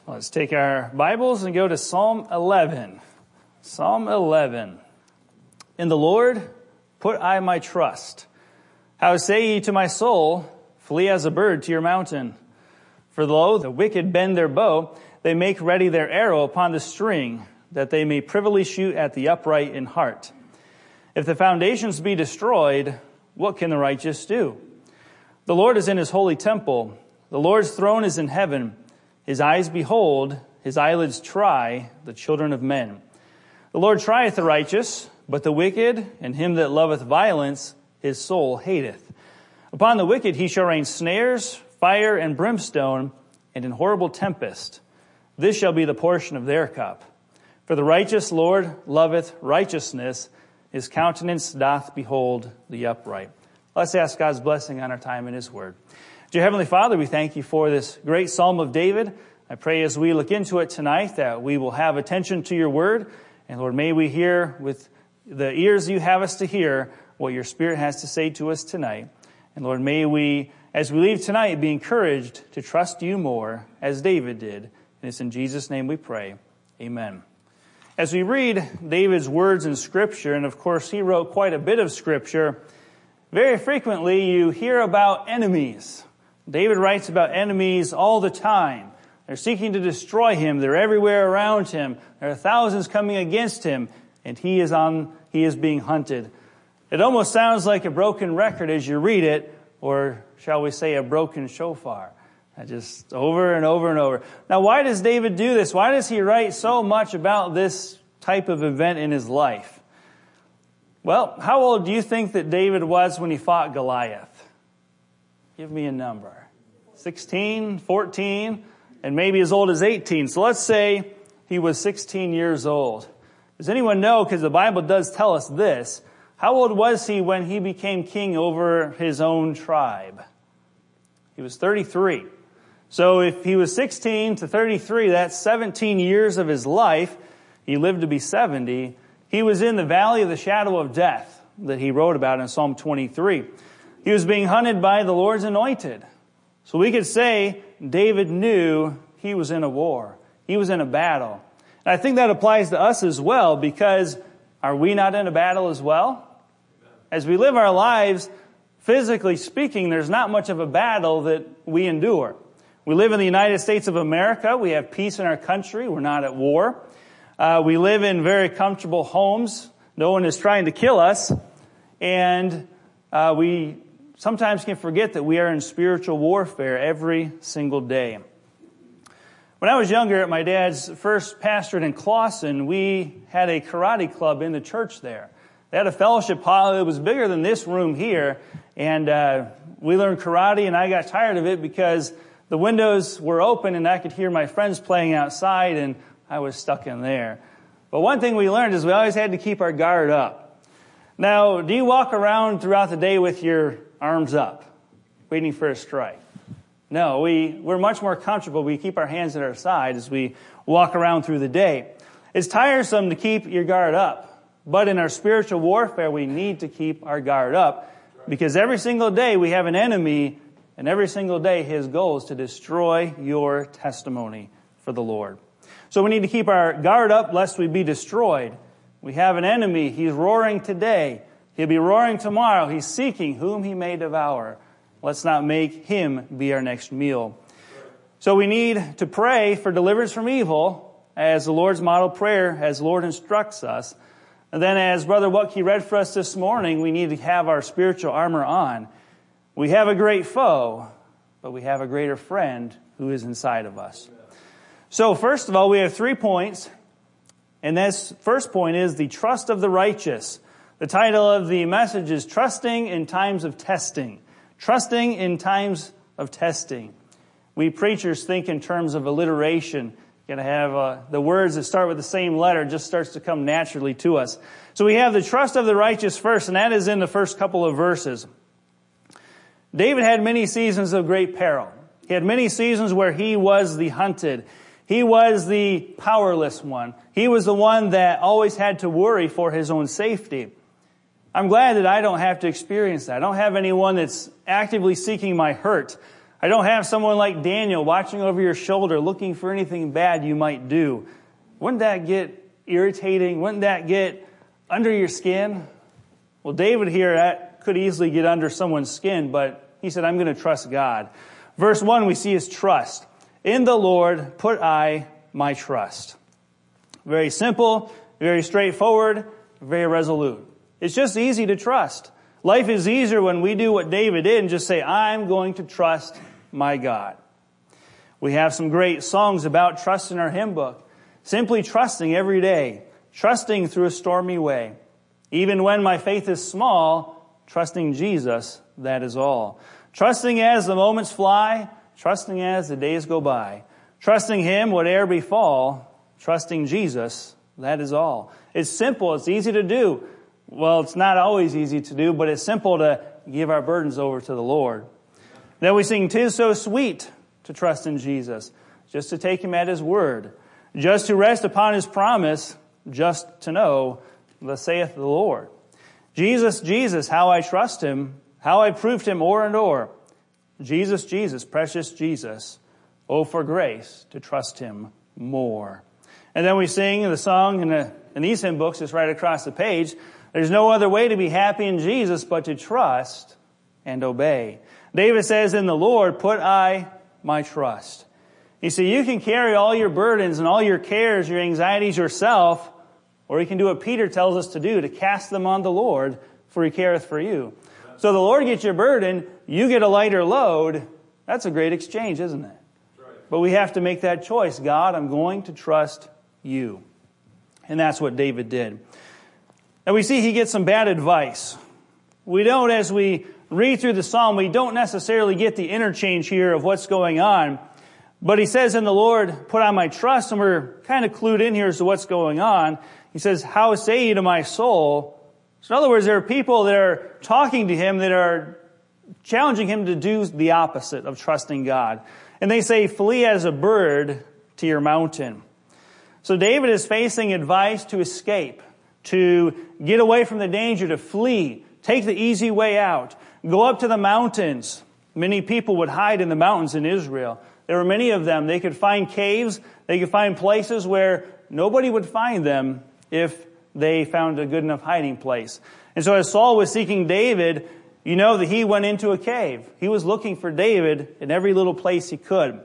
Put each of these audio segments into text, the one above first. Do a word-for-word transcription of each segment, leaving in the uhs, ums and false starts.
Let's take our Bibles and go to Psalm eleven. Psalm eleven. In the Lord put I my trust. How say ye to my soul, flee as a bird to your mountain? For lo, the wicked bend their bow, they make ready their arrow upon the string, that they may privily shoot at the upright in heart. If the foundations be destroyed, what can the righteous do? The Lord is in his holy temple. The Lord's throne is in heaven. His eyes behold, his eyelids try the children of men. The Lord trieth the righteous, but the wicked and him that loveth violence his soul hateth. Upon the wicked he shall rain snares, fire, and brimstone, and in horrible tempest. This shall be the portion of their cup. For the righteous Lord loveth righteousness. His countenance doth behold the upright. Let's ask God's blessing on our time in his word. Dear Heavenly Father, we thank you for this great Psalm of David. I pray as we look into it tonight that we will have attention to your word. And Lord, may we hear with the ears you have us to hear what your Spirit has to say to us tonight. And Lord, may we, as we leave tonight, be encouraged to trust you more as David did. And it's in Jesus' name we pray. Amen. As we read David's words in Scripture, and of course he wrote quite a bit of Scripture, very frequently you hear about enemies. David writes about enemies all the time. They're seeking to destroy him. They're everywhere around him. There are thousands coming against him, and he is on, he is being hunted. It almost sounds like a broken record as you read it, or shall we say a broken shofar. Just over and over and over. Now, why does David do this? Why does he write so much about this type of event in his life? Well, how old do you think that David was when he fought Goliath? Give me a number. sixteen, fourteen, and maybe as old as eighteen. So let's say he was sixteen years old. Does anyone know, because the Bible does tell us this, how old was he when he became king over his own tribe? He was thirty-three. So if he was sixteen to thirty-three, that's seventeen years of his life. He lived to be seventy. He was in the valley of the shadow of death that he wrote about in Psalm twenty-three. He was being hunted by the Lord's anointed. So we could say David knew he was in a war. He was in a battle. And I think that applies to us as well, because are we not in a battle as well? As we live our lives, physically speaking, there's not much of a battle that we endure. We live in the United States of America. We have peace in our country. We're not at war. Uh, we live in very comfortable homes. No one is trying to kill us. And uh, we sometimes can forget that we are in spiritual warfare every single day. When I was younger, at my dad's first pastorate in Clawson, we had a karate club in the church there. They had a fellowship hall. It was bigger than this room here. And uh, we learned karate, and I got tired of it because the windows were open and I could hear my friends playing outside, and I was stuck in there. But one thing we learned is we always had to keep our guard up. Now, do you walk around throughout the day with your arms up, waiting for a strike? No, we, we're much more comfortable. We keep our hands at our side as we walk around through the day. It's tiresome to keep your guard up, but in our spiritual warfare, we need to keep our guard up, because every single day we have an enemy, and every single day his goal is to destroy your testimony for the Lord. So we need to keep our guard up lest we be destroyed. We have an enemy. He's roaring today. He'll be roaring tomorrow. He's seeking whom he may devour. Let's not make him be our next meal. So we need to pray for deliverance from evil as the Lord's model prayer, as the Lord instructs us. And then as Brother Wutke read for us this morning, we need to have our spiritual armor on. We have a great foe, but we have a greater friend who is inside of us. So first of all, we have three points. And this first point is the trust of the righteous. The title of the message is Trusting in Times of Testing. Trusting in Times of Testing. We preachers think in terms of alliteration. You're going to have uh, the words that start with the same letter just starts to come naturally to us. So we have the trust of the righteous first, and that is in the first couple of verses. David had many seasons of great peril. He had many seasons where he was the hunted. He was the powerless one. He was the one that always had to worry for his own safety. I'm glad that I don't have to experience that. I don't have anyone that's actively seeking my hurt. I don't have someone like Daniel watching over your shoulder looking for anything bad you might do. Wouldn't that get irritating? Wouldn't that get under your skin? Well, David here, that could easily get under someone's skin, but he said, I'm going to trust God. Verse one, we see his trust. In the Lord put I my trust. Very simple, very straightforward, very resolute. It's just easy to trust. Life is easier when we do what David did and just say, I'm going to trust my God. We have some great songs about trust in our hymn book. Simply trusting every day, trusting through a stormy way. Even when my faith is small, trusting Jesus, that is all. Trusting as the moments fly, trusting as the days go by. Trusting him whate'er befall, trusting Jesus, that is all. It's simple, it's easy to do. Well, it's not always easy to do, but it's simple to give our burdens over to the Lord. Then we sing, 'Tis so sweet to trust in Jesus, just to take him at his word, just to rest upon his promise, just to know, thus saith the Lord. Jesus, Jesus, how I trust him, how I proved him o'er and o'er. Jesus, Jesus, precious Jesus, oh, for grace to trust him more. And then we sing the song in, the, in these hymn books, it's right across the page. There's no other way to be happy in Jesus but to trust and obey. David says, in the Lord put I my trust. You see, you can carry all your burdens and all your cares, your anxieties yourself, or you can do what Peter tells us to do, to cast them on the Lord, for he careth for you. So the Lord gets your burden, you get a lighter load. That's a great exchange, isn't it? But we have to make that choice. God, I'm going to trust you. And that's what David did. And we see he gets some bad advice. We don't, as we read through the psalm, we don't necessarily get the interchange here of what's going on. But he says, in the Lord put I my trust, and we're kind of clued in here as to what's going on. He says, how say ye to my soul? So in other words, there are people that are talking to him that are challenging him to do the opposite of trusting God. And they say, flee as a bird to your mountain. So David is facing advice to escape, to get away from the danger, to flee, take the easy way out, go up to the mountains. Many people would hide in the mountains in Israel. There were many of them. They could find caves. They could find places where nobody would find them if they found a good enough hiding place. And so as Saul was seeking David, you know that he went into a cave. He was looking for David in every little place he could.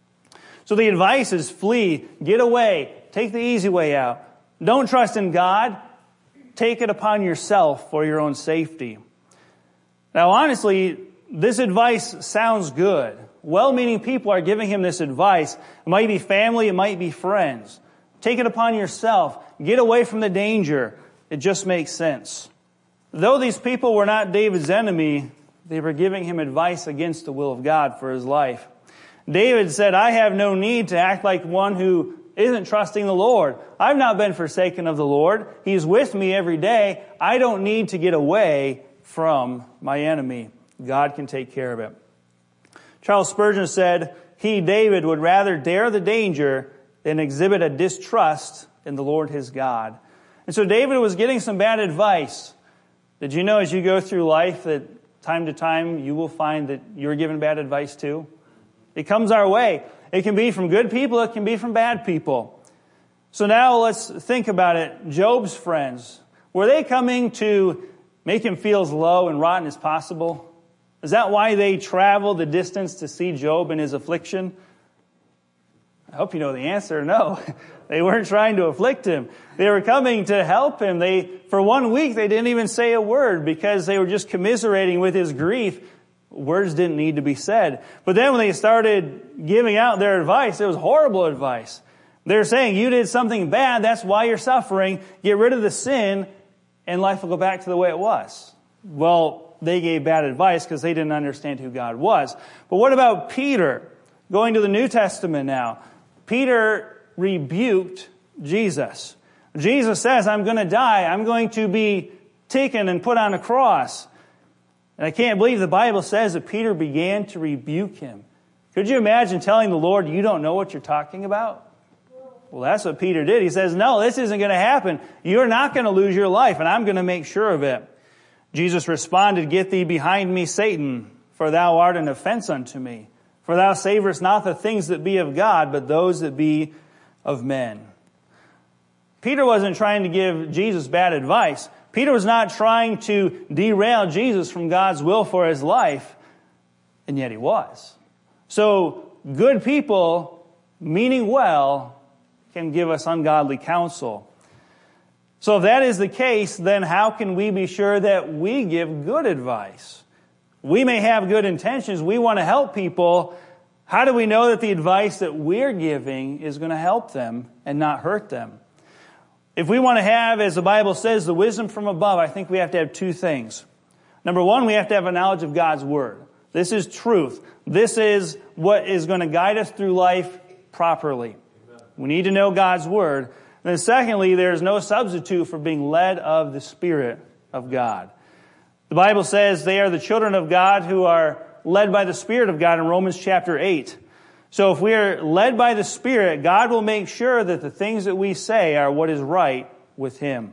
So the advice is flee, get away, take the easy way out. Don't trust in God. Take it upon yourself for your own safety. Now, honestly, this advice sounds good. Well-meaning people are giving him this advice. It might be family, it might be friends. Take it upon yourself. Get away from the danger. It just makes sense. Though these people were not David's enemy, they were giving him advice against the will of God for his life. David said, I have no need to act like one who isn't trusting the Lord. I've not been forsaken of the Lord. He's with me every day. I don't need to get away from my enemy. God can take care of it. Charles Spurgeon said, he, David, would rather dare the danger than exhibit a distrust in the Lord his God. And so David was getting some bad advice. Did you know as you go through life that time to time you will find that you're given bad advice too? It comes our way. It can be from good people. It can be from bad people. So now let's think about it. Job's friends, were they coming to make him feel as low and rotten as possible? Is that why they traveled the distance to see Job in his affliction? I hope you know the answer. No, they weren't trying to afflict him. They were coming to help him. They, for one week, they didn't even say a word because they were just commiserating with his grief. Words didn't need to be said. But then when they started giving out their advice, it was horrible advice. They're saying, you did something bad, that's why you're suffering. Get rid of the sin, and life will go back to the way it was. Well, they gave bad advice because they didn't understand who God was. But what about Peter? Going to the New Testament now. Peter rebuked Jesus. Jesus says, I'm going to die. I'm going to be taken and put on a cross. And I can't believe the Bible says that Peter began to rebuke him. Could you imagine telling the Lord, you don't know what you're talking about? Well, that's what Peter did. He says, no, this isn't going to happen. You're not going to lose your life, and I'm going to make sure of it. Jesus responded, get thee behind me, Satan, for thou art an offense unto me. For thou savorest not the things that be of God, but those that be of men. Peter wasn't trying to give Jesus bad advice. Peter was not trying to derail Jesus from God's will for his life, and yet he was. So, good people, meaning well, can give us ungodly counsel. So if that is the case, then how can we be sure that we give good advice? We may have good intentions. We want to help people. How do we know that the advice that we're giving is going to help them and not hurt them? If we want to have, as the Bible says, the wisdom from above, I think we have to have two things. Number one, we have to have a knowledge of God's Word. This is truth. This is what is going to guide us through life properly. We need to know God's Word. And then secondly, there is no substitute for being led of the Spirit of God. The Bible says they are the children of God who are led by the Spirit of God in Romans chapter eight. So if we are led by the Spirit, God will make sure that the things that we say are what is right with Him.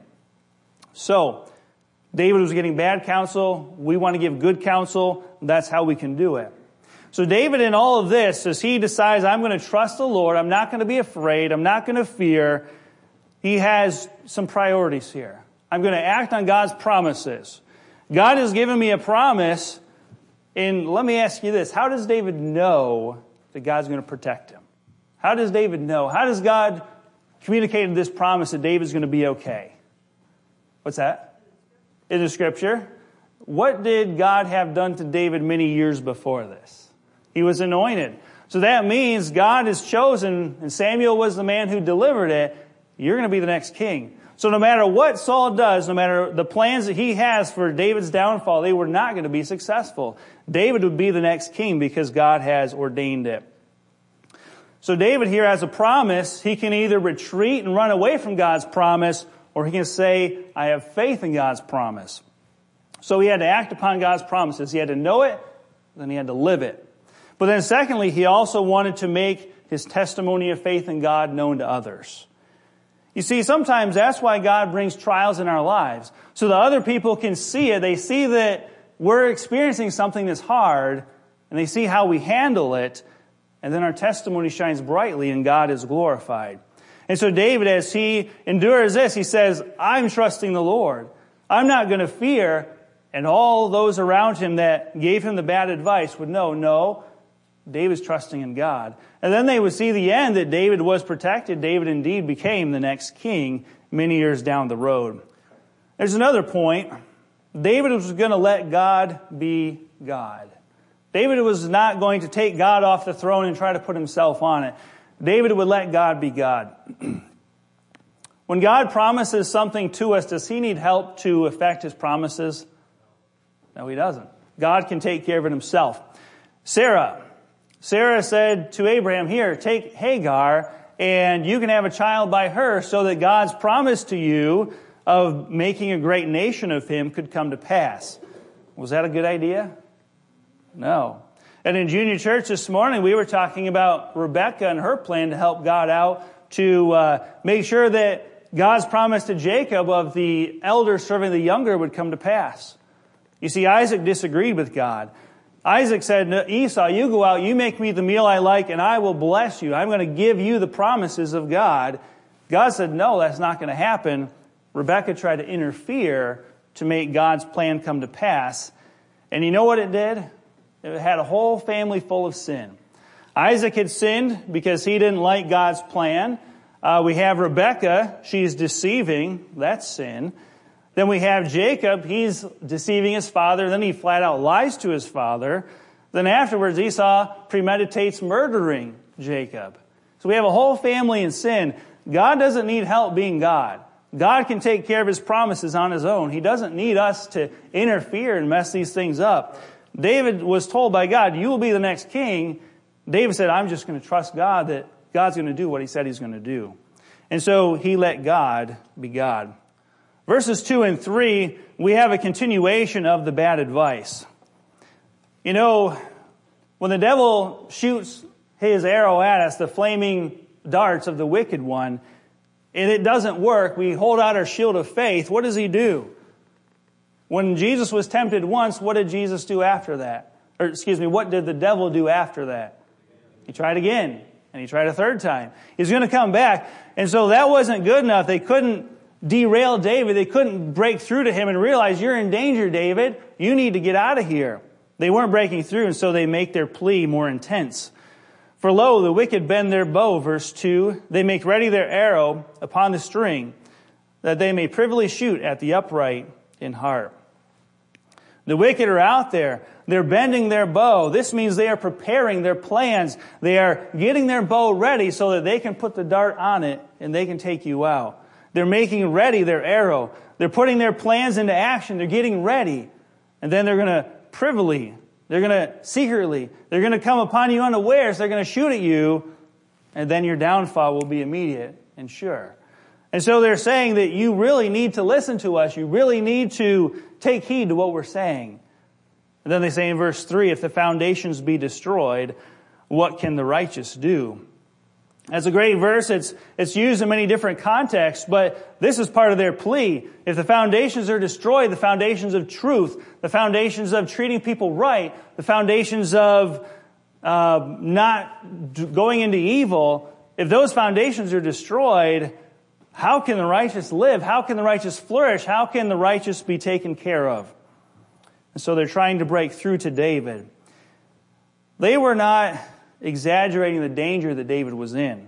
So, David was getting bad counsel. We want to give good counsel. That's how we can do it. So David, in all of this, as he decides, I'm going to trust the Lord, I'm not going to be afraid, I'm not going to fear, he has some priorities here. I'm going to act on God's promises. God has given me a promise, and let me ask you this. How does David know that God's going to protect him? How does David know? How does God communicate this promise that David's going to be okay? What's that? In the Scripture. What did God have done to David many years before this? He was anointed. So that means God has chosen, and Samuel was the man who delivered it, you're going to be the next king. So no matter what Saul does, no matter the plans that he has for David's downfall, they were not going to be successful. David would be the next king because God has ordained it. So David here has a promise. He can either retreat and run away from God's promise, or he can say, I have faith in God's promise. So he had to act upon God's promises. He had to know it, then he had to live it. But then secondly, he also wanted to make his testimony of faith in God known to others. You see, sometimes that's why God brings trials in our lives. So that other people can see it. They see that we're experiencing something that's hard, and they see how we handle it, and then our testimony shines brightly and God is glorified. And so David, as he endures this, he says, I'm trusting the Lord. I'm not going to fear. And all those around him that gave him the bad advice would know, no, David's trusting in God. And then they would see the end, that David was protected. David indeed became the next king many years down the road. There's another point. David was going to let God be God. David was not going to take God off the throne and try to put himself on it. David would let God be God. When God promises something to us, does He need help to effect His promises? No, He doesn't. God can take care of it Himself. Sarah. Sarah said to Abraham, here, take Hagar, and you can have a child by her so that God's promise to you of making a great nation of him could come to pass. Was that a good idea? No. And in junior church this morning, we were talking about Rebecca and her plan to help God out to uh, make sure that God's promise to Jacob of the elder serving the younger would come to pass. You see, Isaac disagreed with God. Isaac said, Esau, you go out, you make me the meal I like, and I will bless you. I'm going to give you the promises of God. God said, no, that's not going to happen. Rebekah tried to interfere to make God's plan come to pass. And you know what it did? It had a whole family full of sin. Isaac had sinned because he didn't like God's plan. Uh, we have Rebekah, she's deceiving, that's sin. Then we have Jacob, he's deceiving his father. Then he flat out lies to his father. Then afterwards, Esau premeditates murdering Jacob. So we have a whole family in sin. God doesn't need help being God. God can take care of His promises on His own. He doesn't need us to interfere and mess these things up. David was told by God, you will be the next king. David said, I'm just going to trust God that God's going to do what He said He's going to do. And so he let God be God. Verses two and three, we have a continuation of the bad advice. You know, when the devil shoots his arrow at us, the flaming darts of the wicked one, and it doesn't work, we hold out our shield of faith. What does he do? When Jesus was tempted once, what did Jesus do after that? Or excuse me, what did the devil do after that? He tried again, and he tried a third time. He's going to come back. And so that wasn't good enough. They couldn't derail David. They couldn't break through to him and realize, you're in danger, David. You need to get out of here. They weren't breaking through, and so they make their plea more intense. For lo, the wicked bend their bow, verse two. They make ready their arrow upon the string, that they may privily shoot at the upright in heart. The wicked are out there. They're bending their bow. This means they are preparing their plans. They are getting their bow ready so that they can put the dart on it and they can take you out. They're making ready their arrow. They're putting their plans into action. They're getting ready. And then they're going to privily, they're going to secretly, they're going to come upon you unawares. They're going to shoot at you, and then your downfall will be immediate and sure. And so they're saying that you really need to listen to us. You really need to take heed to what we're saying. And then they say in verse three, if the foundations be destroyed, what can the righteous do? That's a great verse. It's, it's used in many different contexts, but this is part of their plea. If the foundations are destroyed, the foundations of truth, the foundations of treating people right, the foundations of uh, not going into evil, if those foundations are destroyed, how can the righteous live? How can the righteous flourish? How can the righteous be taken care of? And so they're trying to break through to David. They were not exaggerating the danger that David was in.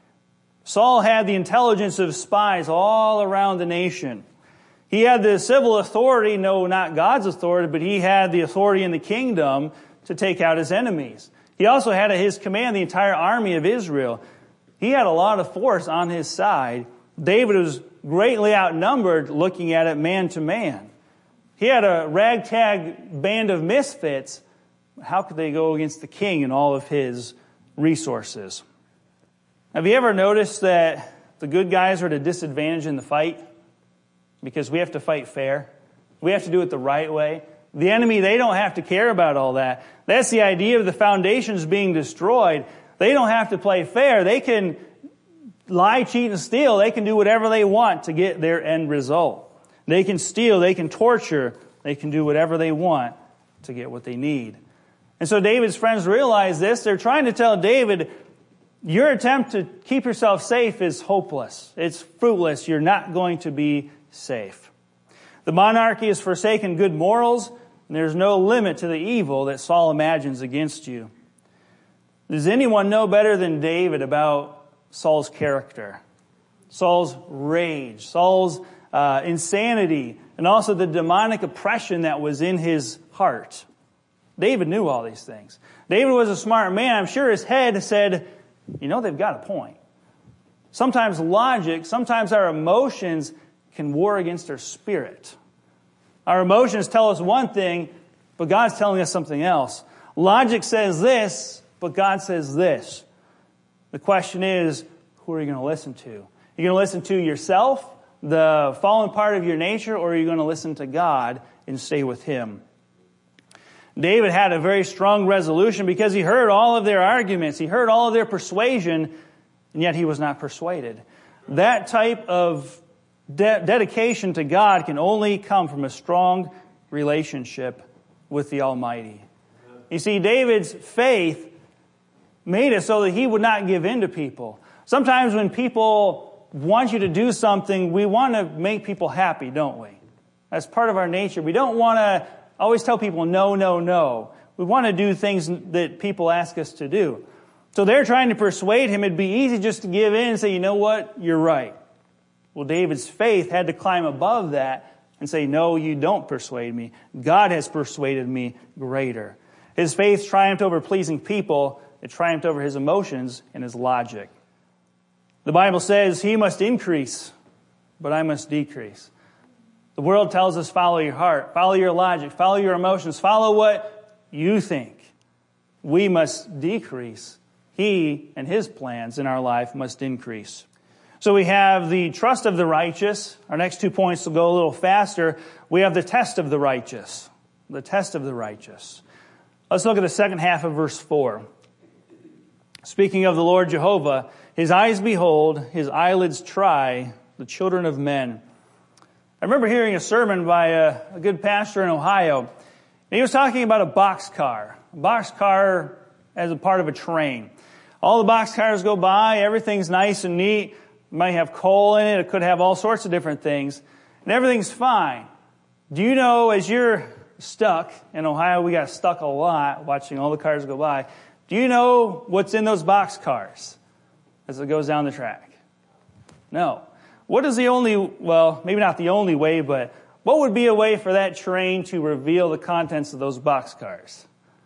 Saul had the intelligence of spies all around the nation. He had the civil authority, no, not God's authority, but he had the authority in the kingdom to take out his enemies. He also had at his command the entire army of Israel. He had a lot of force on his side. David was greatly outnumbered looking at it man to man. He had a ragtag band of misfits. How could they go against the king and all of his resources? Have you ever noticed that the good guys are at a disadvantage in the fight? Because we have to fight fair. We have to do it the right way. The enemy, they don't have to care about all that. That's the idea of the foundations being destroyed. They don't have to play fair. They can lie, cheat, and steal. They can do whatever they want to get their end result. They can steal. They can torture. They can do whatever they want to get what they need. And so David's friends realize this. They're trying to tell David, your attempt to keep yourself safe is hopeless. It's fruitless. You're not going to be safe. The monarchy has forsaken good morals, and there's no limit to the evil that Saul imagines against you. Does anyone know better than David about Saul's character? Saul's rage, Saul's uh, insanity, and also the demonic oppression that was in his heart. David knew all these things. David was a smart man. I'm sure his head said, you know, they've got a point. Sometimes logic, sometimes our emotions can war against our spirit. Our emotions tell us one thing, but God's telling us something else. Logic says this, but God says this. The question is, who are you going to listen to? Are you going to listen to yourself, the fallen part of your nature, or are you going to listen to God and stay with Him? David had a very strong resolution because he heard all of their arguments. He heard all of their persuasion, and yet he was not persuaded. That type of de- dedication to God can only come from a strong relationship with the Almighty. You see, David's faith made it so that he would not give in to people. Sometimes when people want you to do something, we want to make people happy, don't we? That's part of our nature. We don't want to always tell people no, no, no. We want to do things that people ask us to do. So they're trying to persuade him. It'd be easy just to give in and say, you know what, you're right. Well, David's faith had to climb above that and say, no, you don't persuade me. God has persuaded me greater. His faith triumphed over pleasing people. It triumphed over his emotions and his logic. The Bible says he must increase, but I must decrease. The world tells us follow your heart, follow your logic, follow your emotions, follow what you think. We must decrease. He and his plans in our life must increase. So we have the trust of the righteous. Our next two points will go a little faster. We have the test of the righteous. The test of the righteous. Let's look at the second half of verse four. Speaking of the Lord Jehovah, his eyes behold, his eyelids try the children of men. I remember hearing a sermon by a, a good pastor in Ohio. And he was talking about a boxcar. A boxcar as a part of a train. All the boxcars go by, everything's nice and neat. It might have coal in it, it could have all sorts of different things, and everything's fine. Do you know, as you're stuck, in Ohio we got stuck a lot watching all the cars go by, do you know what's in those boxcars as it goes down the track? No. What is the only, well, maybe not the only way, but what would be a way for that train to reveal the contents of those boxcars?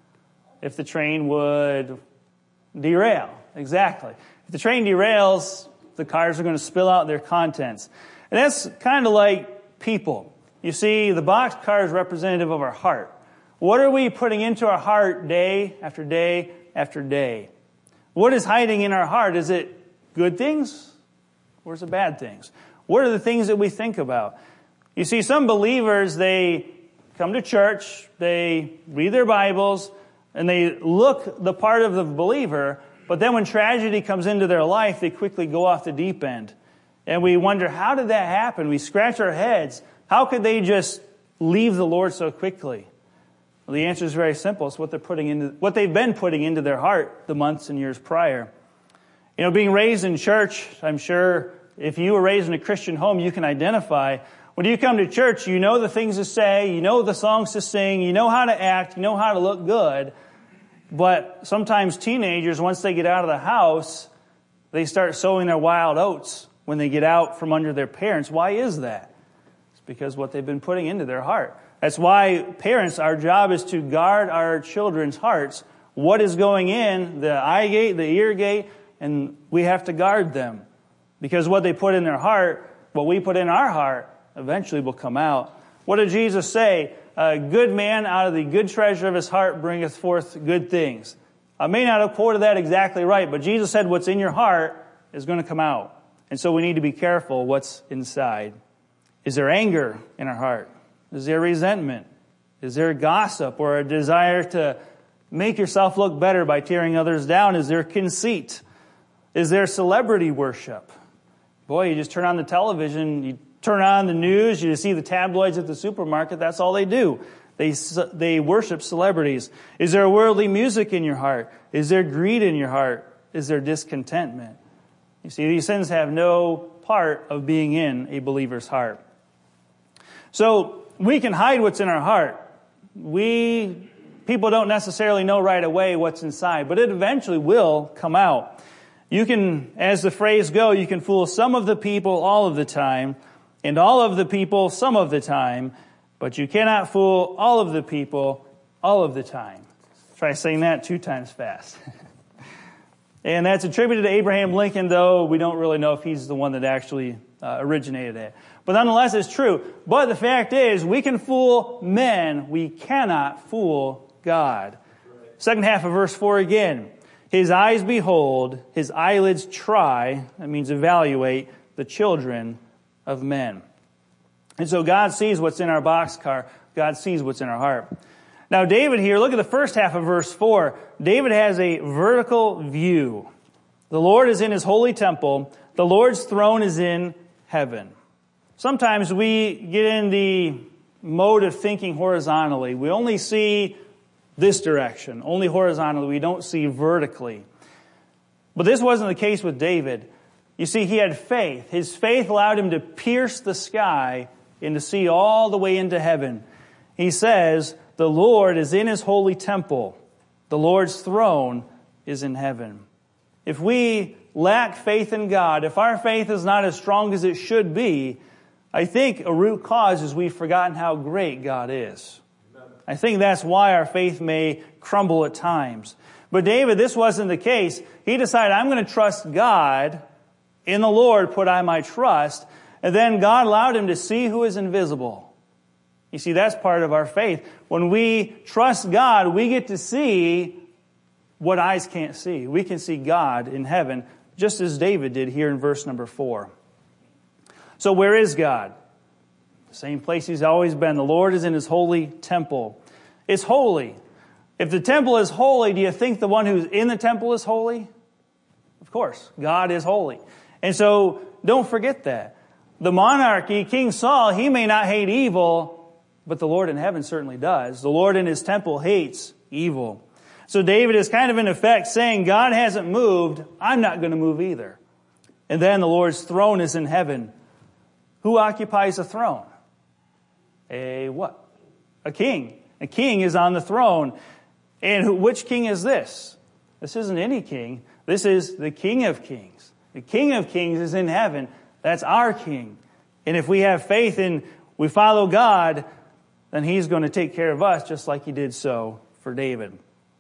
If the train would derail. Exactly. If the train derails, the cars are going to spill out their contents. And that's kind of like people. You see, the boxcar is representative of our heart. What are we putting into our heart day after day after day? What is hiding in our heart? Is it good things or is it bad things? What are the things that we think about? You see, some believers, they come to church, they read their Bibles, and they look the part of the believer, but then when tragedy comes into their life, they quickly go off the deep end. And we wonder, how did that happen? We scratch our heads. How could they just leave the Lord so quickly? Well, the answer is very simple. It's what they're putting into, what they've been putting into their heart the months and years prior. You know, being raised in church, I'm sure if you were raised in a Christian home, you can identify. When you come to church, you know the things to say, you know the songs to sing, you know how to act, you know how to look good. But sometimes teenagers, once they get out of the house, they start sowing their wild oats when they get out from under their parents. Why is that? It's because what they've been putting into their heart. That's why parents, our job is to guard our children's hearts. What is going in, the eye gate, the ear gate, and we have to guard them. Because what they put in their heart, what we put in our heart, eventually will come out. What did Jesus say? A good man out of the good treasure of his heart bringeth forth good things. I may not have quoted that exactly right, but Jesus said what's in your heart is going to come out. And so we need to be careful what's inside. Is there anger in our heart? Is there resentment? Is there gossip or a desire to make yourself look better by tearing others down? Is there conceit? Is there celebrity worship? Boy, you just turn on the television, you turn on the news, you see the tabloids at the supermarket, that's all they do. They they worship celebrities. Is there worldly music in your heart? Is there greed in your heart? Is there discontentment? You see, these sins have no part of being in a believer's heart. So we can hide what's in our heart. We, people don't necessarily know right away what's inside, but it eventually will come out. You can, as the phrase goes, you can fool some of the people all of the time, and all of the people some of the time, but you cannot fool all of the people all of the time. Try saying that two times fast. And that's attributed to Abraham Lincoln, though we don't really know if he's the one that actually uh, originated it. But nonetheless, it's true. But the fact is, we can fool men. We cannot fool God. Second half of verse four again. His eyes behold, his eyelids try, that means evaluate, the children of men. And so God sees what's in our boxcar. God sees what's in our heart. Now David here, look at the first half of verse four. David has a vertical view. The Lord is in his holy temple. The Lord's throne is in heaven. Sometimes we get in the mode of thinking horizontally. We only see this direction, only horizontally. We don't see vertically. But this wasn't the case with David. You see, he had faith. His faith allowed him to pierce the sky and to see all the way into heaven. He says, the Lord is in his holy temple. The Lord's throne is in heaven. If we lack faith in God, if our faith is not as strong as it should be, I think a root cause is we've forgotten how great God is. I think that's why our faith may crumble at times. But David, this wasn't the case. He decided, I'm going to trust God. In the Lord put I my trust. And then God allowed him to see who is invisible. You see, that's part of our faith. When we trust God, we get to see what eyes can't see. We can see God in heaven, just as David did here in verse number four. So where is God? The same place he's always been. The Lord is in his holy temple. It's holy. If the temple is holy, do you think the one who's in the temple is holy? Of course, God is holy. And so don't forget that. The monarchy, King Saul, he may not hate evil, but the Lord in heaven certainly does. The Lord in his temple hates evil. So David is kind of in effect saying, God hasn't moved, I'm not going to move either. And then the Lord's throne is in heaven. Who occupies the throne? A what? A king. A king is on the throne. And who, which king is this? This isn't any king. This is the King of Kings. The King of Kings is in heaven. That's our king. And if we have faith and we follow God, then He's going to take care of us just like He did so for David.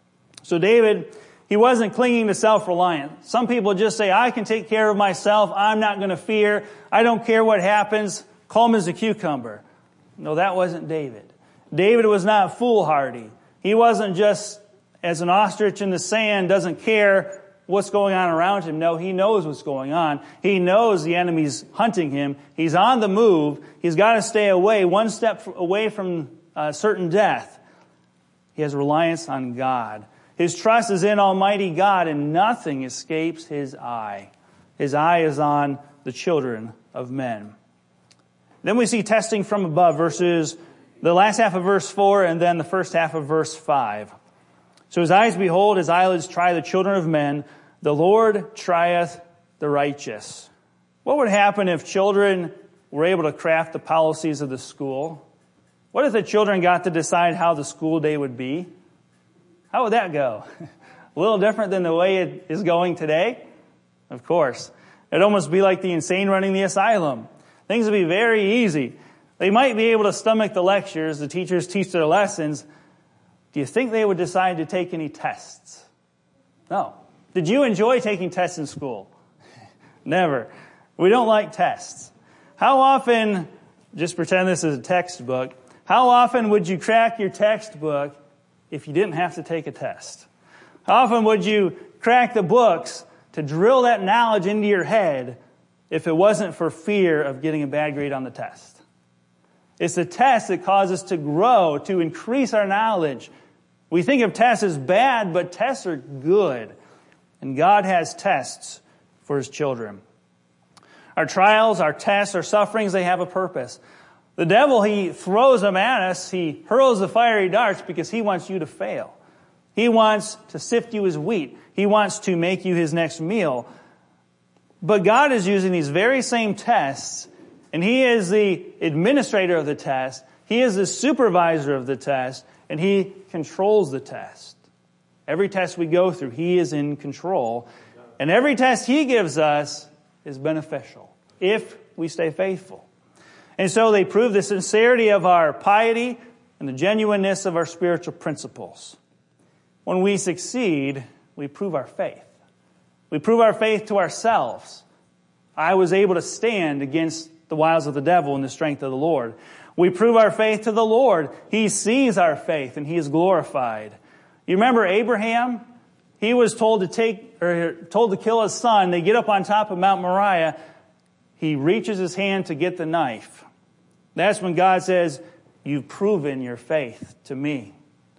So David, he wasn't clinging to self-reliance. Some people just say, I can take care of myself. I'm not going to fear. I don't care what happens. Calm as a cucumber. No, that wasn't David. David was not foolhardy. He wasn't just as an ostrich in the sand, doesn't care what's going on around him. No, he knows what's going on. He knows the enemy's hunting him. He's on the move. He's got to stay away, one step away from uh, certain death. He has reliance on God. His trust is in Almighty God, and nothing escapes His eye. His eye is on the children of men. Then we see testing from above, verses, the last half of verse four, and then the first half of verse five. So His eyes behold, His eyelids try the children of men. The Lord trieth the righteous. What would happen if children were able to craft the policies of the school? What if the children got to decide how the school day would be? How would that go? A little different than the way it is going today? Of course. It'd almost be like the insane running the asylum. Things would be very easy. They might be able to stomach the lectures, the teachers teach their lessons. Do you think they would decide to take any tests? No. Did you enjoy taking tests in school? Never. We don't like tests. How often, just pretend this is a textbook, how often would you crack your textbook if you didn't have to take a test? How often would you crack the books to drill that knowledge into your head if it wasn't for fear of getting a bad grade on the test? It's the test that causes us to grow, to increase our knowledge. We think of tests as bad, but tests are good. And God has tests for His children. Our trials, our tests, our sufferings, they have a purpose. The devil, he throws them at us. He hurls the fiery darts because he wants you to fail. He wants to sift you as wheat. He wants to make you his next meal. But God is using these very same tests, and He is the administrator of the test. He is the supervisor of the test, and He controls the test. Every test we go through, He is in control. And every test He gives us is beneficial if we stay faithful. And so they prove the sincerity of our piety and the genuineness of our spiritual principles. When we succeed, we prove our faith. We prove our faith to ourselves. I was able to stand against the wiles of the devil in the strength of the Lord. We prove our faith to the Lord. He sees our faith and He is glorified. You remember Abraham? He was told to take, or told to kill his son. They get up on top of Mount Moriah. He reaches his hand to get the knife. That's when God says, you've proven your faith to me.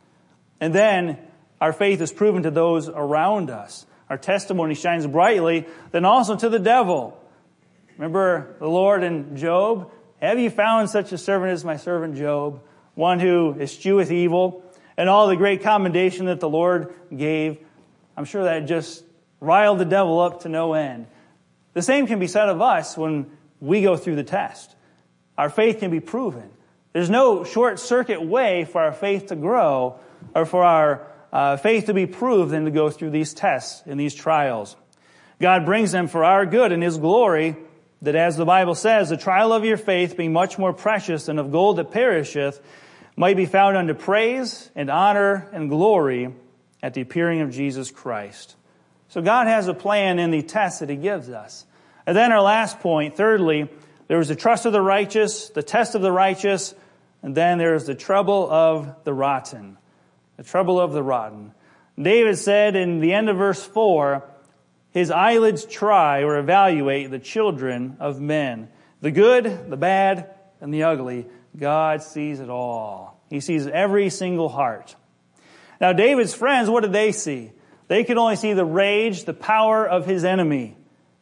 And then our faith is proven to those around us. Our testimony shines brightly, then also to the devil. Remember the Lord in Job? Have you found such a servant as my servant Job, one who escheweth evil, and all the great commendation that the Lord gave? I'm sure that just riled the devil up to no end. The same can be said of us when we go through the test. Our faith can be proven. There's no short-circuit way for our faith to grow or for our uh, faith to be proved than to go through these tests and these trials. God brings them for our good and His glory, that as the Bible says, the trial of your faith, being much more precious than of gold that perisheth, might be found unto praise and honor and glory at the appearing of Jesus Christ. So God has a plan in the test that He gives us. And then our last point, thirdly, there was the trust of the righteous, the test of the righteous, and then there is the trouble of the rotten. The trouble of the rotten. David said in the end of verse four, His eyelids try or evaluate the children of men. The good, the bad, and the ugly. God sees it all. He sees every single heart. Now David's friends, what did they see? They could only see the rage, the power of his enemy.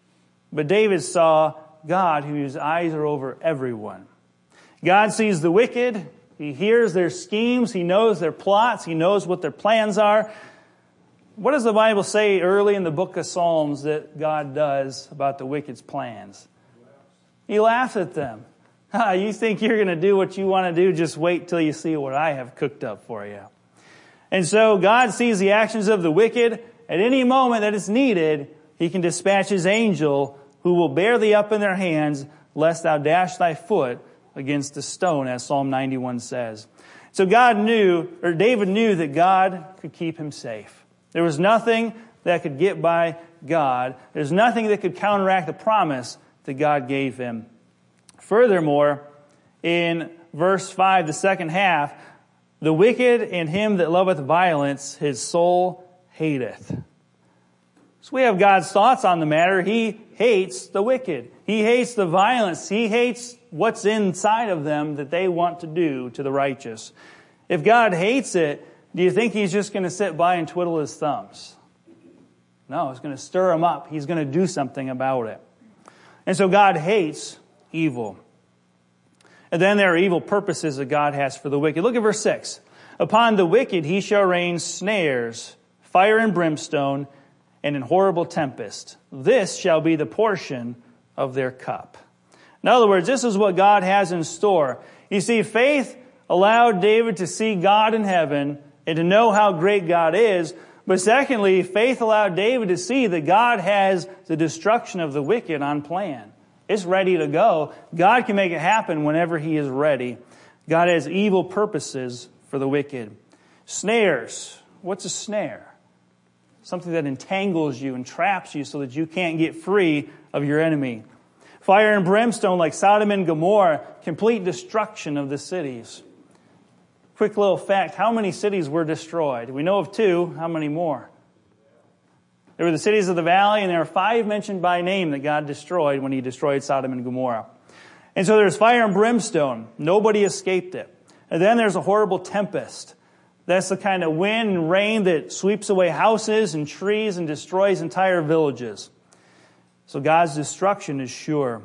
But David saw God, whose eyes are over everyone. God sees the wicked. He hears their schemes. He knows their plots. He knows what their plans are. What does the Bible say early in the book of Psalms that God does about the wicked's plans? He laughs at them. Ha, you think you're going to do what you want to do? Just wait till you see what I have cooked up for you. And so God sees the actions of the wicked. At any moment that it's needed, He can dispatch His angel who will bear thee up in their hands, lest thou dash thy foot against a stone, as Psalm ninety-one says. So God knew, or David knew that God could keep him safe. There was nothing that could get by God. There's nothing that could counteract the promise that God gave him. Furthermore, in verse five, the second half, the wicked and him that loveth violence, his soul hateth. So we have God's thoughts on the matter. He hates the wicked. He hates the violence. He hates what's inside of them that they want to do to the righteous. If God hates it, do you think He's just going to sit by and twiddle His thumbs? No, He's going to stir them up. He's going to do something about it. And so God hates evil. And then there are evil purposes that God has for the wicked. Look at verse six. Upon the wicked He shall rain snares, fire and brimstone, and in horrible tempest. This shall be the portion of their cup. In other words, this is what God has in store. You see, faith allowed David to see God in heaven and to know how great God is. But secondly, faith allowed David to see that God has the destruction of the wicked on plan. It's ready to go. God can make it happen whenever He is ready. God has evil purposes for the wicked. Snares. What's a snare? Something that entangles you and traps you so that you can't get free of your enemy. Fire and brimstone like Sodom and Gomorrah, complete destruction of the cities. Quick little fact, how many cities were destroyed? We know of two. How many more? There were the cities of the valley, and there are five mentioned by name that God destroyed when He destroyed Sodom and Gomorrah. And so there's fire and brimstone. Nobody escaped it. And then there's a horrible tempest. That's the kind of wind and rain that sweeps away houses and trees and destroys entire villages. So God's destruction is sure.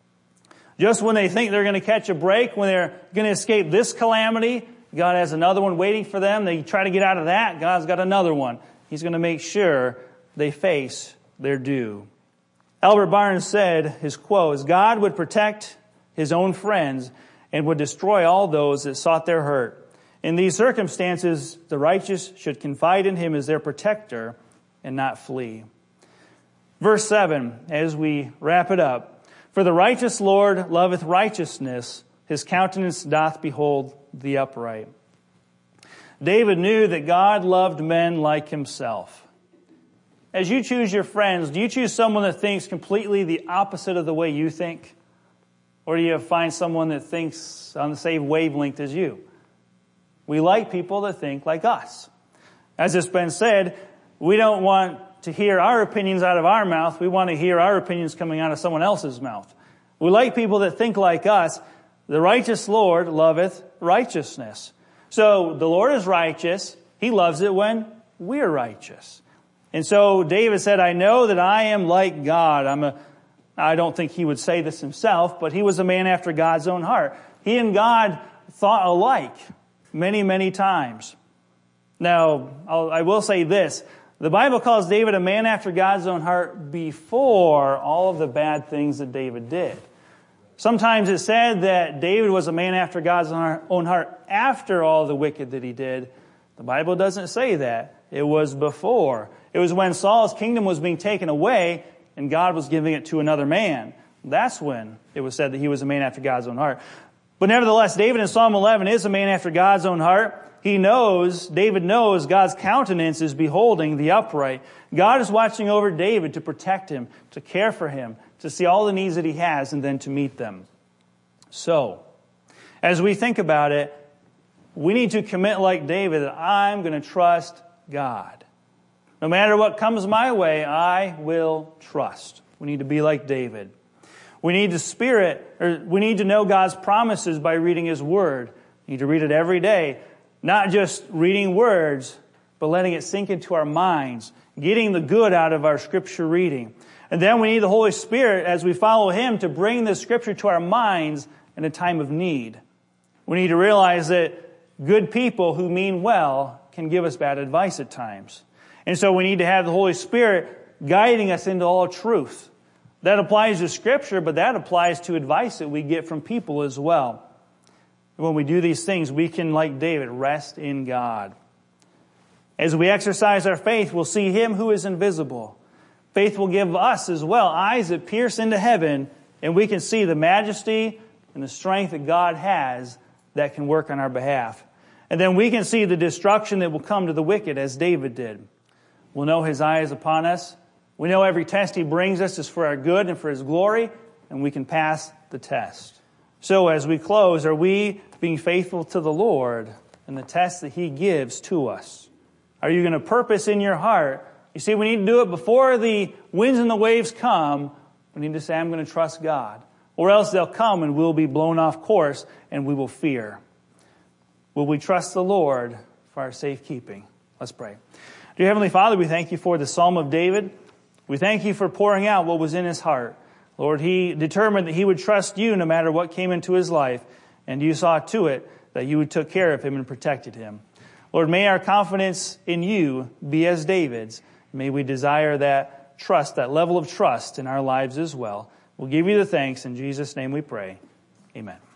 Just when they think they're going to catch a break, when they're going to escape this calamity, God has another one waiting for them. They try to get out of that. God's got another one. He's going to make sure they face their due. Albert Barnes said, his quote is, God would protect His own friends and would destroy all those that sought their hurt. In these circumstances, the righteous should confide in Him as their protector and not flee. Verse seven, as we wrap it up. For the righteous Lord loveth righteousness, His countenance doth behold the upright. David knew that God loved men like himself. As you choose your friends, do you choose someone that thinks completely the opposite of the way you think? Or do you find someone that thinks on the same wavelength as you? We like people that think like us. As it's been said, we don't want to hear our opinions out of our mouth. We want to hear our opinions coming out of someone else's mouth. We like people that think like us. The righteous Lord loveth righteousness. So the Lord is righteous. He loves it when we're righteous. And so David said, I know that I am like God. I'm a, I don't think he would say this himself, but he was a man after God's own heart. He and God thought alike many, many times. Now, I'll, I will say this. The Bible calls David a man after God's own heart before all of the bad things that David did. Sometimes it's said that David was a man after God's own heart after all the wicked that he did. The Bible doesn't say that. It was before. It was when Saul's kingdom was being taken away and God was giving it to another man. That's when it was said that he was a man after God's own heart. But nevertheless, David in Psalm eleven is a man after God's own heart. He knows, David knows God's countenance is beholding the upright. God is watching over David to protect him, to care for him, to see all the needs that he has, and then to meet them. So, as we think about it, we need to commit like David that I'm going to trust God. No matter what comes my way, I will trust. We need to be like David. We need to spirit, or we need to know God's promises by reading His Word. We need to read it every day. Not just reading words, but letting it sink into our minds, getting the good out of our Scripture reading. And then we need the Holy Spirit, as we follow Him, to bring the Scripture to our minds in a time of need. We need to realize that good people who mean well can give us bad advice at times. And so we need to have the Holy Spirit guiding us into all truth. That applies to Scripture, but that applies to advice that we get from people as well. When we do these things, we can, like David, rest in God. As we exercise our faith, we'll see Him who is invisible. Faith will give us as well eyes that pierce into heaven, and we can see the majesty and the strength that God has that can work on our behalf. And then we can see the destruction that will come to the wicked, as David did. We'll know His eye is upon us. We know every test He brings us is for our good and for His glory, and we can pass the test. So as we close, are we being faithful to the Lord and the test that He gives to us? Are you going to purpose in your heart? You see, we need to do it before the winds and the waves come. We need to say, I'm going to trust God. Or else they'll come and we'll be blown off course and we will fear. Will we trust the Lord for our safekeeping? Let's pray. Dear Heavenly Father, we thank You for the Psalm of David. We thank You for pouring out what was in his heart. Lord, he determined that he would trust You no matter what came into his life, and You saw to it that You would took care of him and protected him. Lord, may our confidence in You be as David's. May we desire that trust, that level of trust in our lives as well. We'll give You the thanks. In Jesus' name we pray. Amen.